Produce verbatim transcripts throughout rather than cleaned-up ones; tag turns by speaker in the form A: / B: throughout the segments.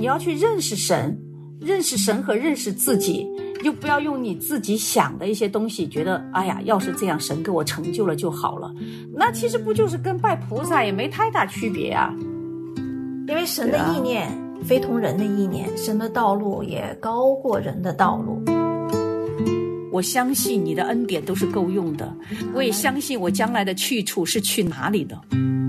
A: 你要去认识神，认识神和认识自己，又不要用你自己想的一些东西觉得哎呀，要是这样神给我成就了就好了，那其实不就是跟拜菩萨也没太大区别啊。
B: 因为神的意念、啊、非同人的意念，神的道路也高过人的道路。
A: 我相信你的恩典都是够用的，我也相信我将来的去处是去哪里的。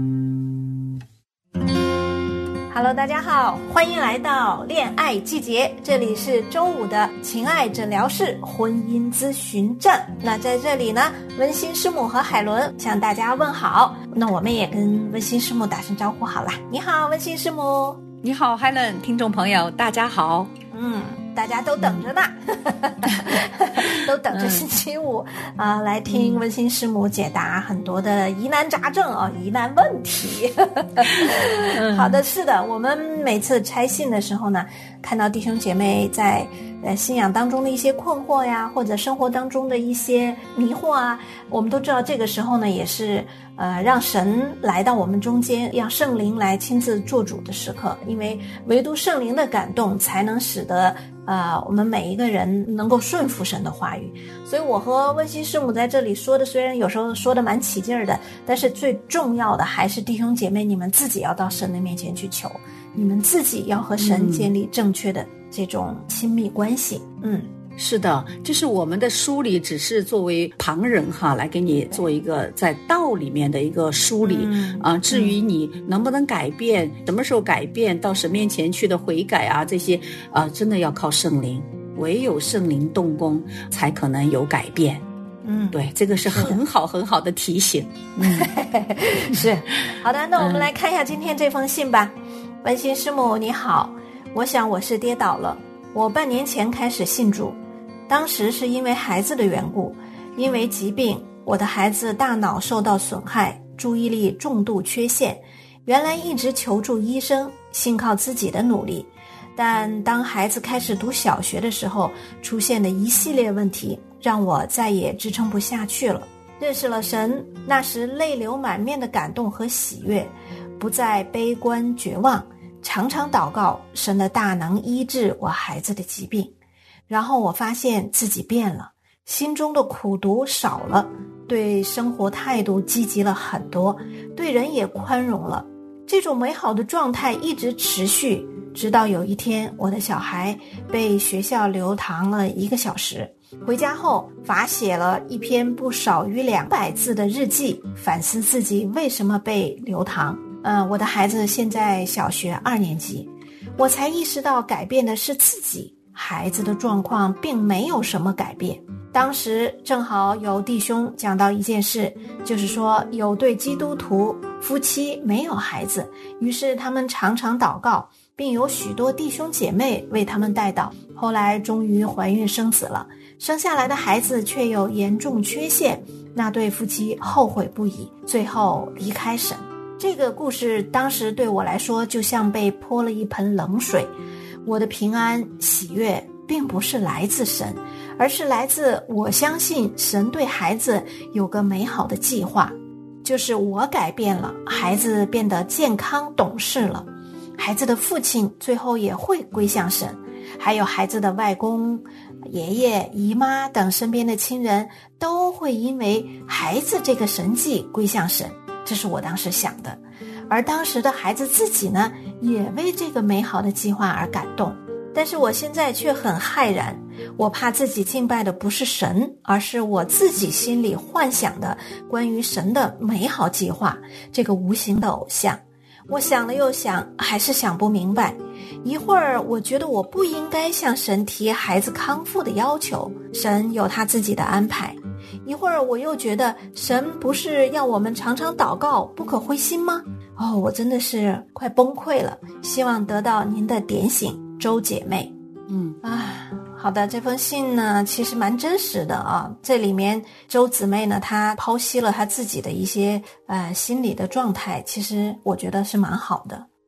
B: Hello， 大家好，欢迎来到恋爱季节，这里是周五的情爱诊疗室婚姻咨询站。那在这里呢，温馨师母和海伦向大家问好。那我们也跟温馨师母打声招呼好了。你好，温馨师母。
A: 你好，海伦，听众朋友大家好。
B: 嗯，大家都等着呢，都等着星期五啊、呃，来听温馨师母解答很多的疑难杂症啊、疑难问题。好的，是的，我们每次拆信的时候呢，看到弟兄姐妹在呃信仰当中的一些困惑呀，或者生活当中的一些迷惑啊，我们都知道这个时候呢，也是呃让神来到我们中间，让圣灵来亲自做主的时刻，因为唯独圣灵的感动才能使得呃我们每一个人能够顺服神的话语。所以我和温馨师母在这里说的，虽然有时候说的蛮起劲儿的，但是最重要的还是弟兄姐妹你们自己要到神的面前去求，你们自己要和神建立正确的这种亲密关系。嗯，
A: 是的，就是我们的梳理只是作为旁人哈，来给你做一个在道里面的一个梳理、嗯、啊。至于你能不能改变、嗯、什么时候改变，到神面前去的悔改啊，这些啊，真的要靠圣灵，唯有圣灵动工才可能有改变。嗯，对，这个是很好很好的提醒。嗯，
B: 是。好的，那我们来看一下今天这封信吧。温馨师母你好，我想我是跌倒了，我半年前开始信主，当时是因为孩子的缘故，因为疾病，我的孩子大脑受到损害，注意力重度缺陷，原来一直求助医生，信靠自己的努力，但当孩子开始读小学的时候，出现的一系列问题让我再也支撑不下去了。认识了神，那时泪流满面的感动和喜悦，不再悲观绝望，常常祷告神的大能医治我孩子的疾病。然后我发现自己变了，心中的苦毒少了，对生活态度积极了很多，对人也宽容了。这种美好的状态一直持续，直到有一天我的小孩被学校留堂了一个小时，回家后罚写了一篇不少于两百字的日记，反思自己为什么被留堂。呃，我的孩子现在小学二年级，我才意识到改变的是自己，孩子的状况并没有什么改变。当时正好有弟兄讲到一件事，就是说有对基督徒夫妻没有孩子，于是他们常常祷告，并有许多弟兄姐妹为他们代祷，后来终于怀孕生子了，生下来的孩子却有严重缺陷，那对夫妻后悔不已，最后离开神。这个故事当时对我来说就像被泼了一盆冷水，我的平安喜悦并不是来自神，而是来自我相信神对孩子有个美好的计划，就是我改变了，孩子变得健康懂事了，孩子的父亲最后也会归向神，还有孩子的外公、爷爷、姨妈等身边的亲人都会因为孩子这个神迹归向神，这是我当时想的。而当时的孩子自己呢，也为这个美好的计划而感动。但是我现在却很骇然，我怕自己敬拜的不是神，而是我自己心里幻想的关于神的美好计划，这个无形的偶像。我想了又想，还是想不明白。一会儿我觉得我不应该向神提孩子康复的要求，神有他自己的安排。一会儿我又觉得神不是要我们常常祷告，不可灰心吗？哦，我真的是快崩溃了，希望得到您的点醒，周姐妹。嗯啊，好的，这封信呢其实蛮真实的啊，这里面周姊妹呢她剖析了她自己的一些呃心理的状态，其实我觉得是蛮好的。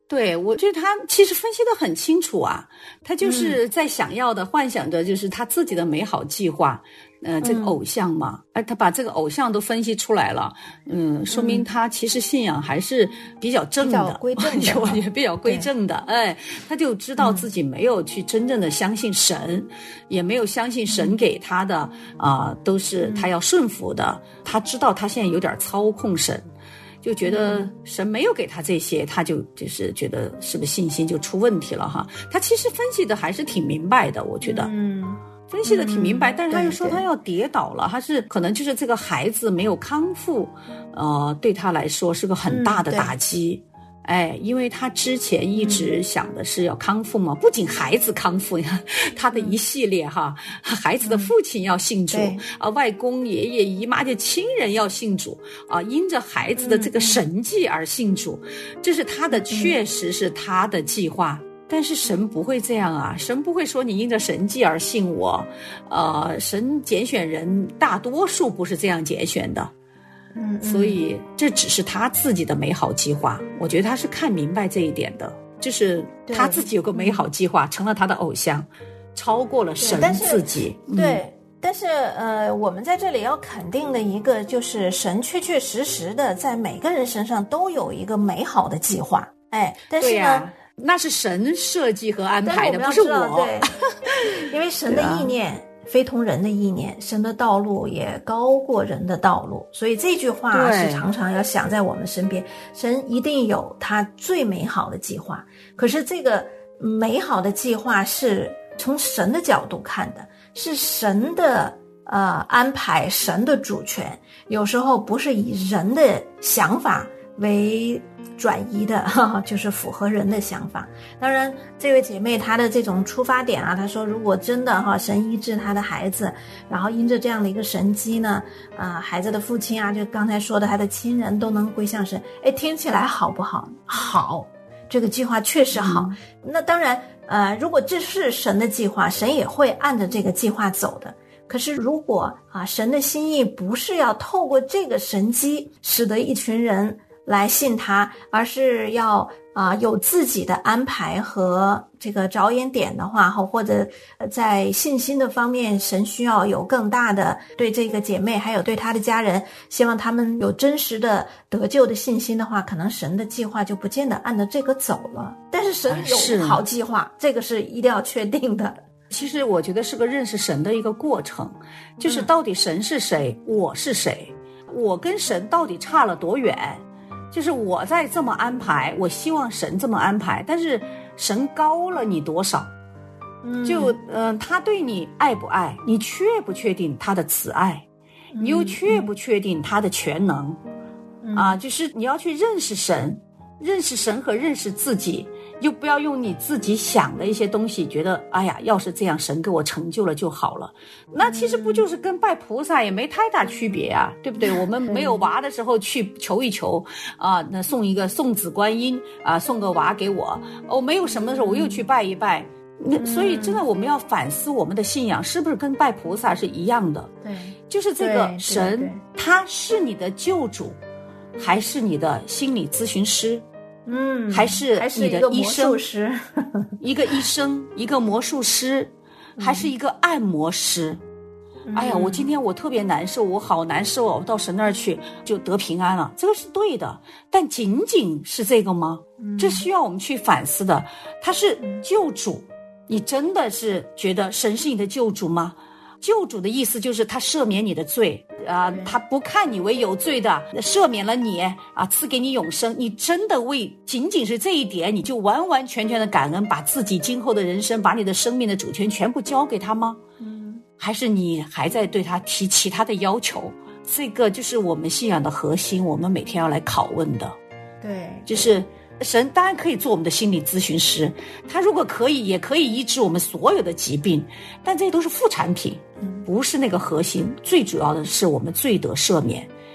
A: 对，我觉得他其实分析得很清楚啊，他就是在想要的、嗯、幻想着就是他自己的美好计划，呃，这个偶像嘛，而、嗯、他把这个偶像都分析出来了，嗯，说明他其实信仰还是比较正的，
B: 比较归正的，
A: 我觉得比较归正的，哎，他就知道自己没有去真正的相信神，嗯、也没有相信神给他的啊、呃，都是他要顺服的，嗯、他知道他现在有点操控神。就觉得神没有给他这些，他就就是觉得是不是信心就出问题了哈？他其实分析的还是挺明白的，我觉得，嗯，分析的挺明白，嗯、但是他又说他要跌倒了，他是可能就是这个孩子没有康复，呃，对他来说是个很大的打击。嗯哎，因为他之前一直想的是要康复嘛，嗯、不仅孩子康复呀，他的一系列哈，孩子的父亲要信主，啊、嗯，外公、爷爷、姨妈的亲人要信主，啊，因着孩子的这个神迹而信主，嗯、这是他的，确实是他的计划。嗯、但是神不会这样啊，神不会说你因着神迹而信我，呃，神拣选人大多数不是这样拣选的。嗯，所以这只是他自己的美好计划，我觉得他是看明白这一点的，就是他自己有个美好计划，成了他的偶像，超过了神自己。
B: 对，对嗯、但是呃，我们在这里要肯定的一个就是神确确实实的在每个人身上都有一个美好的计划，哎，但是呢，啊、
A: 那是神设计和安排的，不是我。
B: 对，因为神的意念。非同人的意念，神的道路也高过人的道路，所以这句话是常常要想在我们身边，神一定有他最美好的计划，可是这个美好的计划是从神的角度看的，是神的呃安排，神的主权，有时候不是以人的想法为转移的，哈哈，就是符合人的想法。当然这位姐妹她的这种出发点啊，她说如果真的哈神医治她的孩子，然后因着这样的一个神迹呢，啊、呃，孩子的父亲啊，就刚才说的他的亲人都能归向神，哎，听起来好不好？好，这个计划确实好。嗯、那当然呃，如果这是神的计划，神也会按着这个计划走的。可是如果啊神的心意不是要透过这个神迹使得一群人来信他，而是要啊、呃、有自己的安排和这个着眼点的话，或者在信心的方面，神需要有更大的对这个姐妹还有对她的家人，希望他们有真实的得救的信心的话，可能神的计划就不见得按照这个走了。但是神有好计划，这个是一定要确定的。
A: 其实我觉得是个认识神的一个过程，就是到底神是谁，嗯、我是谁，我跟神到底差了多远。就是我在这么安排，我希望神这么安排，但是神高了你多少？嗯，就嗯、呃，他对你爱不爱？你确不确定他的慈爱？你又确不确定他的全能？嗯、啊，就是你要去认识神，认识神和认识自己，又不要用你自己想的一些东西，觉得哎呀，要是这样，神给我成就了就好了。那其实不就是跟拜菩萨也没太大区别啊，对不对？我们没有娃的时候去求一求啊，那送一个送子观音啊，送个娃给我。我、哦、没有什么的时候，我又去拜一拜。那所以真的我们要反思我们的信仰是不是跟拜菩萨是一样的？
B: 对，
A: 就是这个神，他是你的救主，还是你的心理咨询师？
B: 嗯，
A: 还是你的医生，
B: 一
A: 个医生，一个魔术师，还是一个按摩师？嗯、哎呀，我今天我特别难受，我好难受哦，到神那儿去就得平安了，这个是对的。但仅仅是这个吗？嗯、这需要我们去反思的。他是救主，你真的是觉得神是你的救主吗？救主的意思就是他赦免你的罪啊、呃，他不看你为有罪的，赦免了你啊，赐给你永生。你真的为仅仅是这一点，你就完完全全的感恩，把自己今后的人生，把你的生命的主权全部交给他吗？嗯，还是你还在对他提其他的要求？这个就是我们信仰的核心，我们每天要来拷问的。
B: 对，
A: 就是神当然可以做我们的心理咨询师，他如果可以也可以医治我们所有的疾病，但这些都是副产品，不是那个核心。最主要的是我们罪得赦免，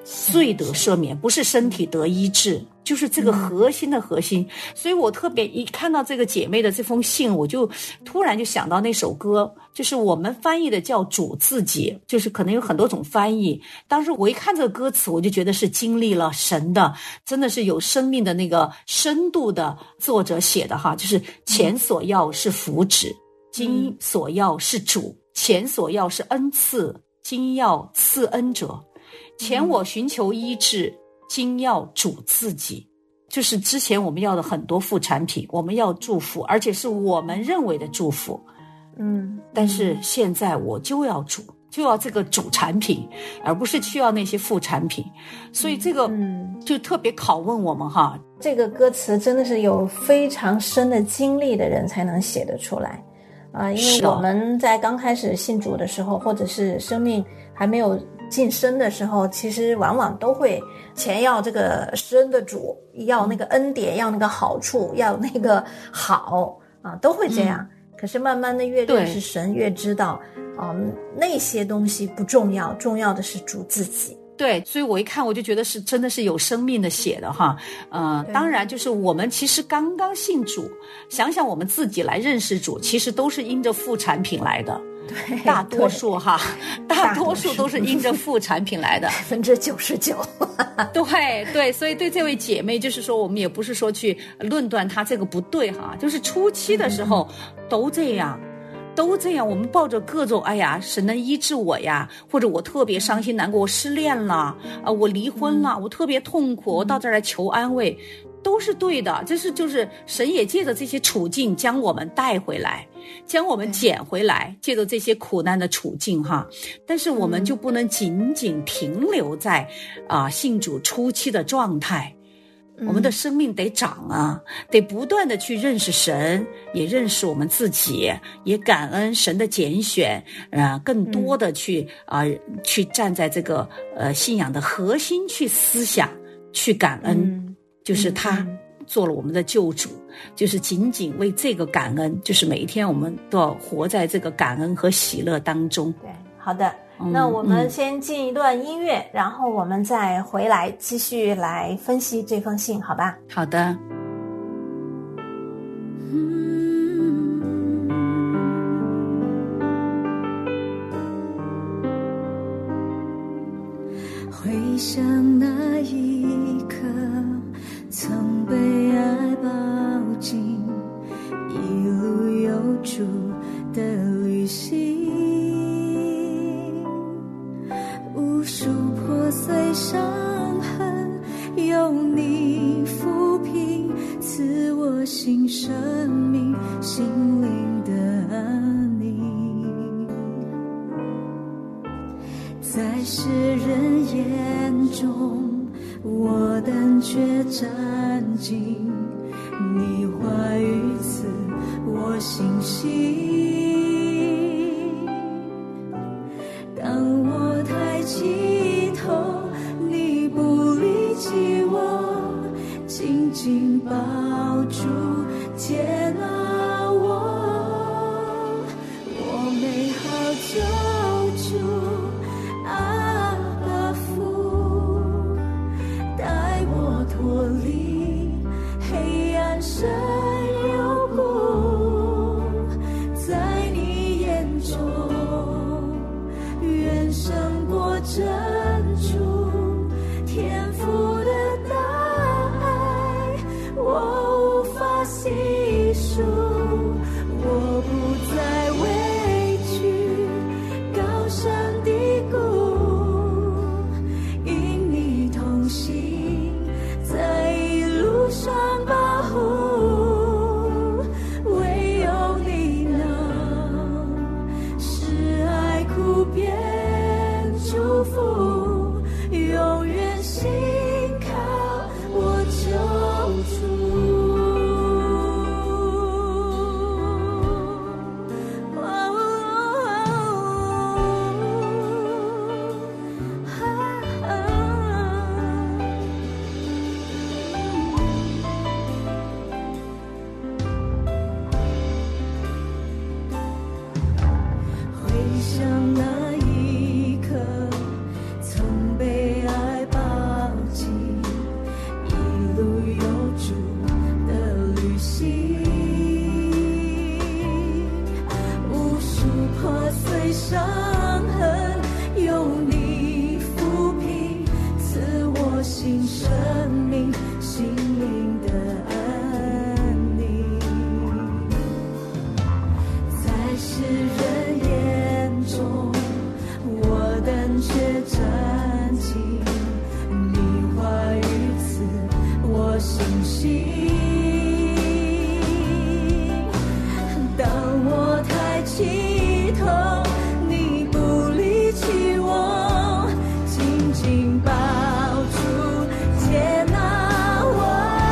A: 罪得赦免，不是身体得医治，就是这个核心的核心。所以我特别一看到这个姐妹的这封信，我就突然就想到那首歌，就是我们翻译的叫主自己，就是可能有很多种翻译。当时我一看这个歌词，我就觉得是经历了神的，真的是有生命的那个深度的作者写的哈，就是前所要是福祉，今所要是主，前所要是恩赐，今要赐恩者，前我寻求医治，今要主自己。就是之前我们要的很多副产品，我们要祝福，而且是我们认为的祝福，
B: 嗯，
A: 但是现在我就要主，就要这个主产品，而不是需要那些副产品。所以这个就特别拷问我们哈，
B: 这个歌词真的是有非常深的经历的人才能写得出来啊、呃，因为我们在刚开始信主的时候，或者是生命还没有晋升的时候，其实往往都会前要这个施恩的主，要那个恩典，要那个好处，要那个好啊，都会这样、嗯、可是慢慢的越认识神，越知道嗯，那些东西不重要，重要的是主自己。
A: 对，所以我一看我就觉得是真的是有生命的写的哈，呃，当然就是我们其实刚刚信主，想想我们自己来认识主，其实都是因着副产品来的。
B: 对，
A: 大多数哈，大多数都是因着副产品来的，
B: 百分之九十九。
A: 对对，所以对这位姐妹，就是说我们也不是说去论断她这个不对哈，就是初期的时候、嗯、都这样。都这样，我们抱着各种哎呀神能医治我呀，或者我特别伤心难过，我失恋了啊、呃，我离婚了，我特别痛苦，我到这儿来求安慰，都是对的。这是就是神也借着这些处境将我们带回来，将我们捡回来，借着这些苦难的处境哈。但是我们就不能仅仅停留在啊、呃、信主初期的状态。我们的生命得长啊，得不断的去认识神，也认识我们自己，也感恩神的拣选，啊、呃，更多的去啊、呃、去站在这个呃信仰的核心去思想，去感恩，嗯、就是他做了我们的救主，就是仅仅为这个感恩，就是每一天我们都要活在这个感恩和喜乐当中。
B: 对，好的。那我们先进一段音乐、嗯、然后我们再回来继续来分析这封信，好吧？
A: 好的。
C: 回想那一刻曾被爱抱紧，一路有主的旅行，无数破碎伤痕有你抚平，赐我新生命，心灵的安宁。在世人眼中我胆却战兢，你话语赐我信心。当我抬起头，你不离弃我，紧紧抱住接纳我，我美好救主阿爸父，带我脱离黑暗深幽谷，在你眼中远胜过珍珠，天赋的大爱我无法细数，我不再畏惧高山低谷，因你同行，在一路上保护，唯有你能使爱哭变祝福，永远信靠我救主。 心，无数破碎伤痕有你抚平，赐我新生命，心灵的安宁。在世人眼中我胆怯战兢，你话语赐我信心。当我抬起头，你不离弃我，紧紧抱住接纳我。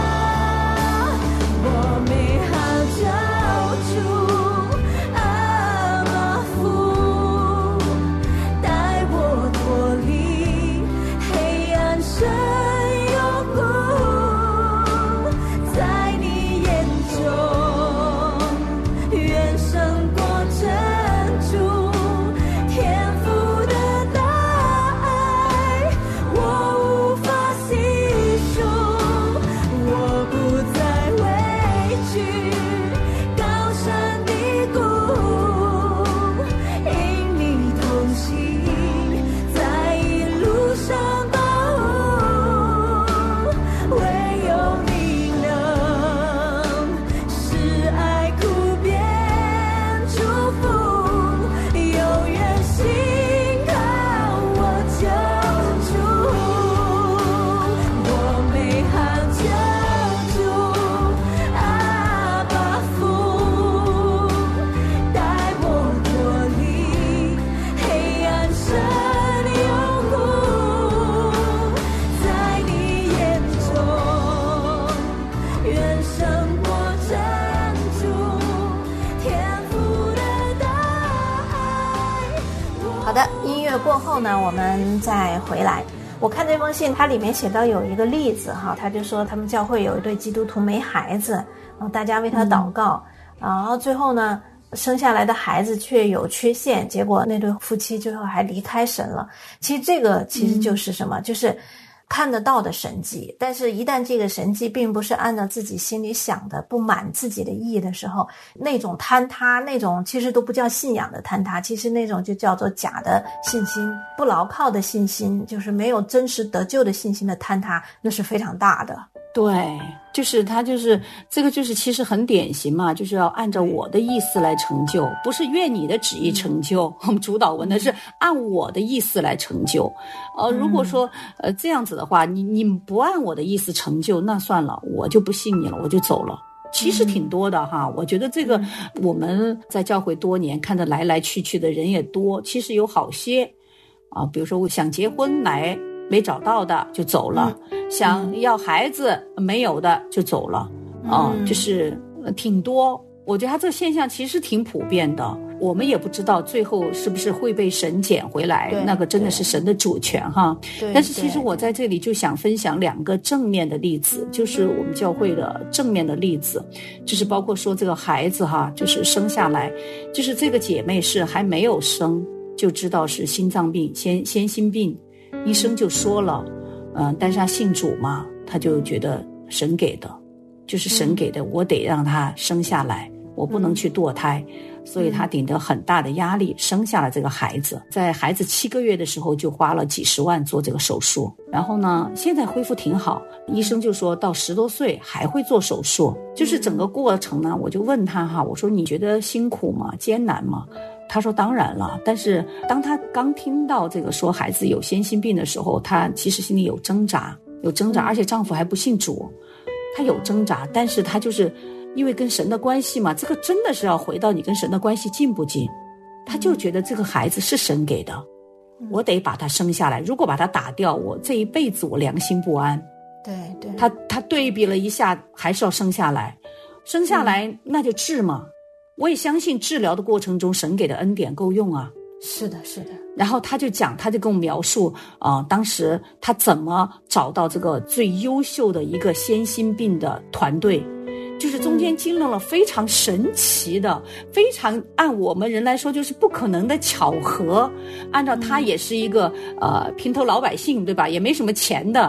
C: 我美好救主阿爸父，带我脱离黑暗深幽谷，在你眼中远胜过珍珠，天父的大爱我无法细数，我不再畏惧高山低谷，因你同行，在一路上保护，唯有你能使爱哭变祝福，永远信靠我救主。我美好救主阿爸父，带我脱离黑暗深幽谷，在你眼中远胜过珍珠，天父的大爱。
B: 好的，音乐过后呢，我们再回来。我看这封信，它里面写到有一个例子哈，他就说他们教会有一对基督徒没孩子，然后大家为他祷告，嗯、然后最后呢，生下来的孩子却有缺陷，结果那对夫妻最后还离开神了。其实这个其实就是什么？嗯、就是看得到的神迹，但是一旦这个神迹并不是按照自己心里想的，不满自己的意的时候，那种坍塌，那种其实都不叫信仰的坍塌，其实那种就叫做假的信心，不牢靠的信心，就是没有真实得救的信心的坍塌，那是非常大的。
A: 对，就是他就是这个就是其实很典型嘛，就是要按照我的意思来成就，不是愿你的旨意成就，我们主导文的是按我的意思来成就。呃，如果说呃这样子的话，你你不按我的意思成就，那算了，我就不信你了，我就走了。其实挺多的哈，我觉得这个我们在教会多年，看着来来去去的人也多，其实有好些啊，比如说我想结婚来没找到的就走了，嗯、想要孩子没有的就走了，啊、嗯，就是挺多。我觉得他这个现象其实挺普遍的，我们也不知道最后是不是会被神捡回来，那个真的是神的主权哈。但是其实我在这里就想分享两个正面的例子，就是我们教会的正面的例子，就是包括说这个孩子哈，就是生下来，就是这个姐妹是还没有生就知道是心脏病，先先心病。医生就说了，嗯、呃，但是他信主嘛，他就觉得神给的，就是神给的，我得让他生下来，我不能去堕胎，所以他顶着很大的压力生下了这个孩子。在孩子七个月的时候就花了几十万做这个手术，然后呢，现在恢复挺好，医生就说到十多岁还会做手术。就是整个过程呢，我就问他哈，我说你觉得辛苦吗？艰难吗？他说当然了，但是当他刚听到这个说孩子有先心病的时候，他其实心里有挣扎，有挣扎，而且丈夫还不信主，他有挣扎，但是他就是因为跟神的关系嘛，这个真的是要回到你跟神的关系近不近，他就觉得这个孩子是神给的，我得把他生下来，如果把他打掉，我这一辈子我良心不安。
B: 对对，
A: 他他对比了一下，还是要生下来，生下来、嗯、那就治嘛。我也相信治疗的过程中神给的恩典够用啊。
B: 是的是的。
A: 然后他就讲，他就跟我描述啊、呃，当时他怎么找到这个最优秀的一个先心病的团队，就是中间经历了非常神奇的、嗯、非常按我们人来说就是不可能的巧合。按照他也是一个、嗯、呃平头老百姓对吧，也没什么钱的，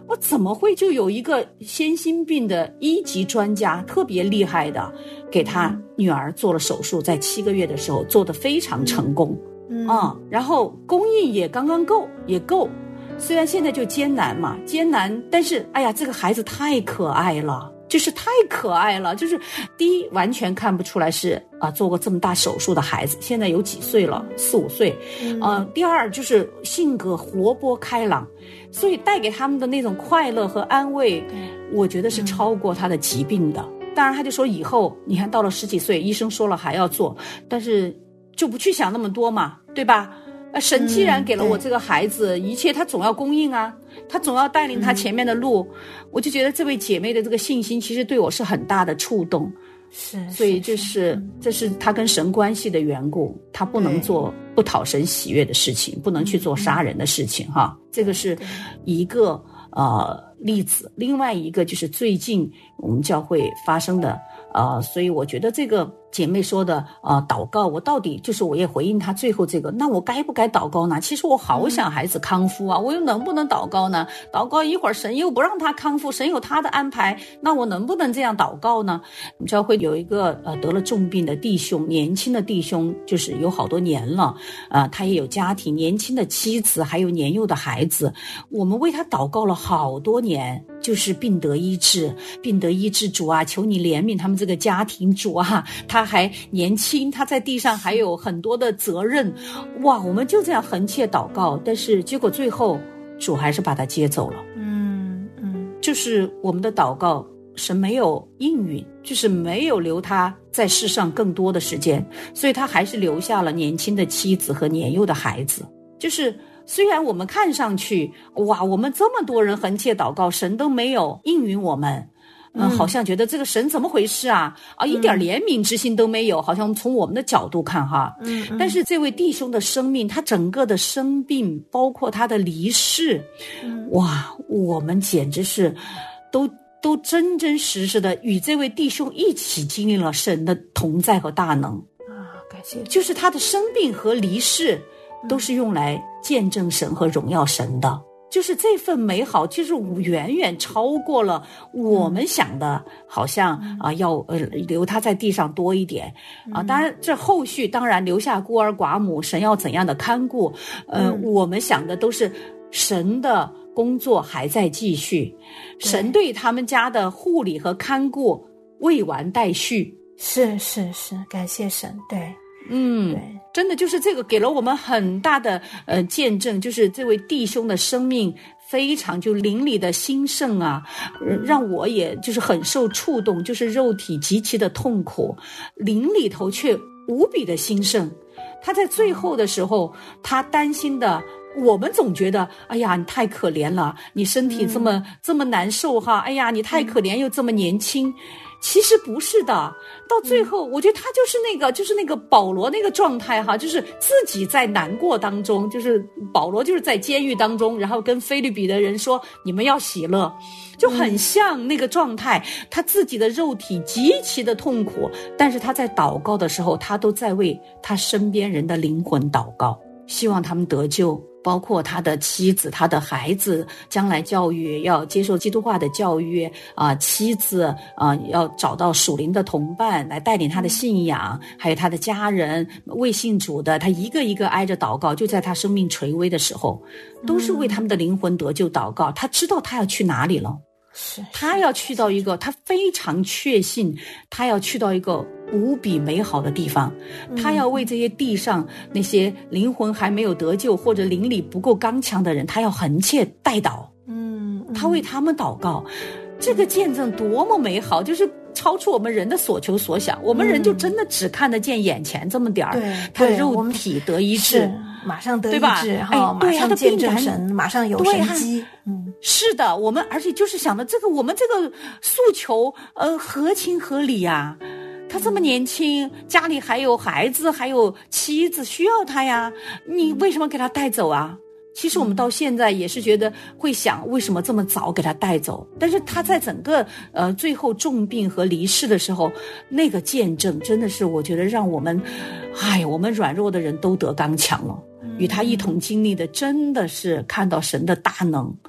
A: 我怎么会就有一个先心病的一级专家特别厉害的给他女儿做了手术，在七个月的时候做得非常成功。嗯啊，然后供应也刚刚够，也够。虽然现在就艰难嘛，艰难，但是哎呀，这个孩子太可爱了，就是太可爱了。就是第一，完全看不出来是啊做过这么大手术的孩子，现在有几岁了，四五岁。嗯、呃，第二就是性格活泼开朗，所以带给他们的那种快乐和安慰，我觉得是超过他的疾病的。嗯、当然，他就说以后你看到了十几岁，医生说了还要做，但是就不去想那么多嘛，对吧？神既然给了我这个孩子、嗯、一切他总要供应啊，他总要带领他前面的路、嗯、我就觉得这位姐妹的这个信心其实对我是很大的触动。是，所以这 是, 是这是他跟神关系的缘故，他不能做不讨神喜悦的事情，不能去做杀人的事情、嗯、哈，这个是一个呃例子。另外一个就是最近我们教会发生的呃，所以我觉得这个姐妹说的呃祷告，我到底就是我也回应她最后这个，那我该不该祷告呢？其实我好想孩子康复啊，我又能不能祷告呢？祷告一会儿神又不让他康复，神有他的安排，那我能不能这样祷告呢？我们教会有一个呃得了重病的弟兄，年轻的弟兄，就是有好多年了，呃他也有家庭，年轻的妻子，还有年幼的孩子，我们为他祷告了好多年，就是病得医治，病得医治，主啊，求你怜悯他们这个家庭，主啊，他还年轻，他在地上还有很多的责任，哇，我们就这样横切祷告，但是结果最后主还是把他接走了。嗯嗯，就是我们的祷告神没有应允，就是没有留他在世上更多的时间，所以他还是留下了年轻的妻子和年幼的孩子。就是虽然我们看上去哇，我们这么多人横切祷告，神都没有应允我们，嗯，好像觉得这个神怎么回事啊？啊，一点怜悯之心都没有，好像从我们的角度看哈。嗯，但是这位弟兄的生命，他整个的生病，包括他的离世，哇，我们简直是都都真真实实的与这位弟兄一起经历了神的同在和大能啊！感谢，就是他的生病和离世都是用来见证神和荣耀神的。就是这份美好，就是远远超过了我们想的，好像啊要呃留他在地上多一点啊。当然，这后续当然留下孤儿寡母，神要怎样的看顾，呃，嗯、我们想的都是神的工作还在继续，神对他们家的护理和看顾未完待续。
B: 是是是，感谢神，对。
A: 嗯，对，真的就是这个给了我们很大的呃见证，就是这位弟兄的生命非常就灵里的兴盛啊、呃，让我也就是很受触动，就是肉体极其的痛苦，灵里头却无比的兴盛。他在最后的时候，他担心的，我们总觉得，哎呀，你太可怜了，你身体这么、嗯、这么难受哈，哎呀，你太可怜又这么年轻。其实不是的，到最后我觉得他就是那个就是那个保罗那个状态哈，就是自己在难过当中，就是保罗就是在监狱当中，然后跟腓立比的人说你们要喜乐，就很像那个状态、嗯、他自己的肉体极其的痛苦，但是他在祷告的时候，他都在为他身边人的灵魂祷告，希望他们得救，包括他的妻子他的孩子将来教育要接受基督化的教育啊、呃，妻子啊、呃、要找到属灵的同伴来带领他的信仰，还有他的家人未信主的，他一个一个挨着祷告，就在他生命垂危的时候，都是为他们的灵魂得救祷告。他知道他要去哪里了，是他要去到一个他非常确信他要去到一个无比美好的地方，他要为这些地上那些灵魂还没有得救或者灵里不够刚强的人，他要横切代祷，嗯，他为他们祷告，这个见证多么美好，就是超出我们人的所求所想，我们人就真的只看得见眼前这么点儿、嗯、他的肉体得医治，
B: 马上得医治，然后马上见证神，马上有神迹。嗯，
A: 是的，我们而且就是想的这个，我们这个诉求，呃，合情合理啊。他这么年轻，家里还有孩子，还有妻子需要他呀，你为什么给他带走啊？其实我们到现在也是觉得会想，为什么这么早给他带走？但是他在整个呃最后重病和离世的时候，那个见证真的是我觉得让我们，哎，我们软弱的人都得刚强了。与他一同经历的真的是看到神的大能，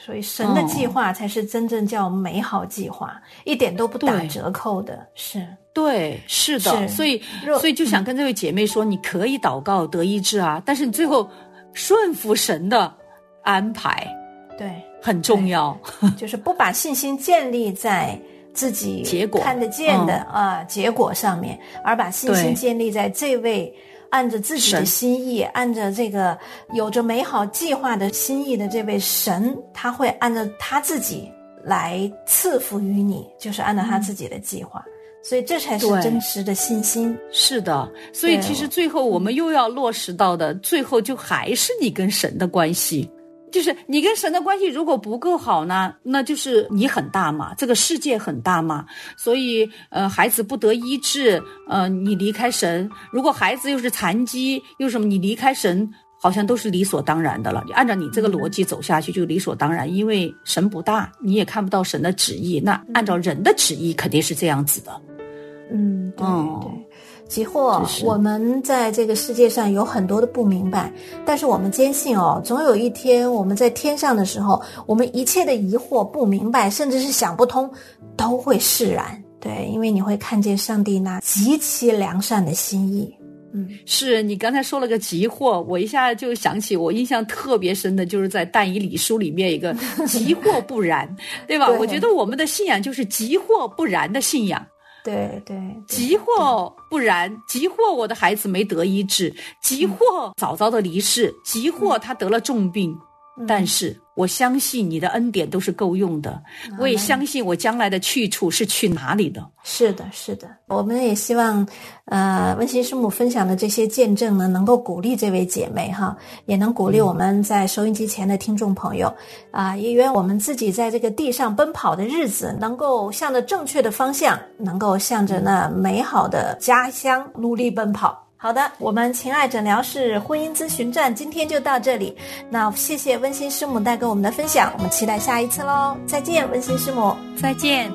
B: 所以神的计划才是真正叫美好计划，哦、一点都不打折扣的。是，
A: 对，是的。是所以，所以就想跟这位姐妹说，嗯、你可以祷告得医治啊，但是你最后顺服神的安排，
B: 对，
A: 很重要。
B: 就是不把信心建立在自己
A: 结果
B: 看得见的啊、嗯呃、结果上面，而把信心建立在这位按着自己的心意，按着这个有着美好计划的心意的这位神，他会按照他自己来赐福于你，就是按照他自己的计划。嗯、所以这才是真实的信心。
A: 是的，所以其实最后我们又要落实到的，最后就还是你跟神的关系。就是你跟神的关系如果不够好呢，那就是你很大嘛，这个世界很大嘛，所以呃，孩子不得医治，呃，你离开神，如果孩子又是残疾又什么，你离开神好像都是理所当然的了。按照你这个逻辑走下去就理所当然，因为神不大，你也看不到神的旨意，那按照人的旨意肯定是这样子的。
B: 嗯，对、嗯、对。即或我们在这个世界上有很多的不明白，但是我们坚信哦，总有一天我们在天上的时候，我们一切的疑惑、不明白，甚至是想不通，都会释然。对，因为你会看见上帝那极其良善的心意。嗯，
A: 是你刚才说了个急惑，我一下就想起我印象特别深的，就是在但以理书里面一个急惑不然，对吧？对，我觉得我们的信仰就是急惑不然的信仰。
B: 对对，
A: 急惑不然，急惑我的孩子没得医治，急惑早早的离世，急惑他得了重病，嗯、但是我相信你的恩典都是够用的，嗯、我也相信我将来的去处是去哪里的。
B: 是的，是的，我们也希望呃温馨师母分享的这些见证呢，能够鼓励这位姐妹哈，也能鼓励我们在收音机前的听众朋友啊、呃，也愿我们自己在这个地上奔跑的日子能够向着正确的方向，能够向着那美好的家乡努力奔跑。好的，我们情爱诊疗室婚姻咨询站今天就到这里，那谢谢温馨师母带给我们的分享，我们期待下一次咯。再见，温馨师母。
A: 再见。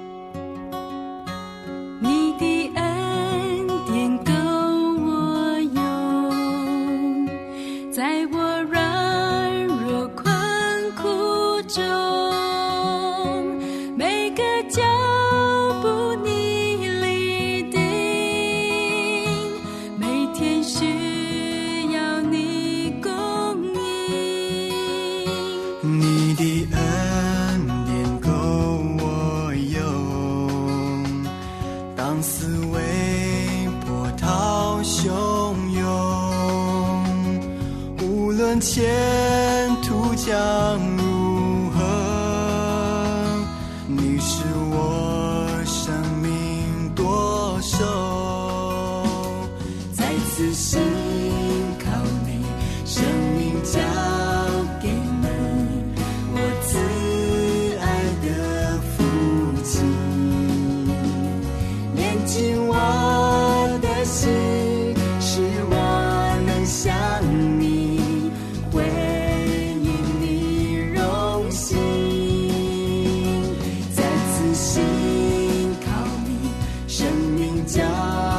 C: 你的恩典够我用，在我软弱困苦中，每个脚步你立定，每天需要你供应。你的恩典够我用，当思维波涛汹涌，无论前途将如何，你是我生命舵手，再次信靠你，生命交给你，我慈爱的父亲，连进我的心，使我能向你回应你荣幸，再次信靠你，生命交